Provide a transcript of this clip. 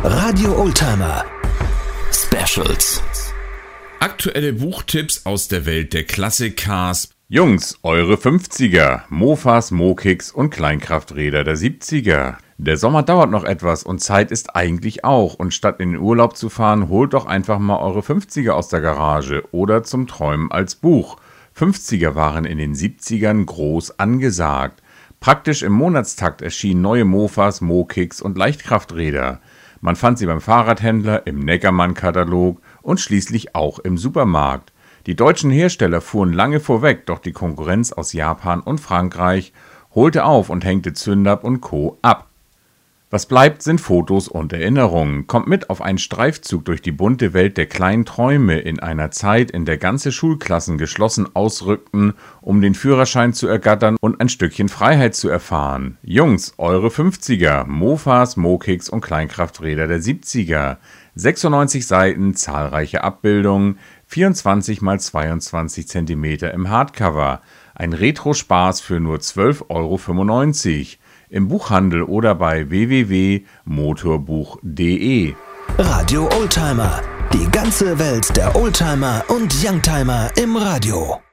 Radio Oldtimer Specials. Aktuelle Buchtipps aus der Welt der Classic-Cars. Jungs, eure 50er, Mofas, Mokicks und Kleinkrafträder der 70er. Der Sommer dauert noch etwas und Zeit ist eigentlich auch. Und statt in den Urlaub zu fahren, holt doch einfach mal eure 50er aus der Garage oder zum Träumen als Buch. 50er waren in den 70ern groß angesagt. Praktisch im Monatstakt erschienen neue Mofas, Mokicks und Leichtkrafträder. Man fand sie beim Fahrradhändler, im Neckermann-Katalog und schließlich auch im Supermarkt. Die deutschen Hersteller fuhren lange vorweg, doch die Konkurrenz aus Japan und Frankreich holte auf und hängte Zündab und Co. ab. Was bleibt, sind Fotos und Erinnerungen. Kommt mit auf einen Streifzug durch die bunte Welt der kleinen Träume in einer Zeit, in der ganze Schulklassen geschlossen ausrückten, um den Führerschein zu ergattern und ein Stückchen Freiheit zu erfahren. Jungs, eure 50er, Mofas, Mokicks und Kleinkrafträder der 70er. 96 Seiten, zahlreiche Abbildungen, 24 x 22 cm im Hardcover. Ein Retro-Spaß für nur 12,95 €. Im Buchhandel oder bei www.motorbuch.de. Radio Oldtimer. Die ganze Welt der Oldtimer und Youngtimer im Radio.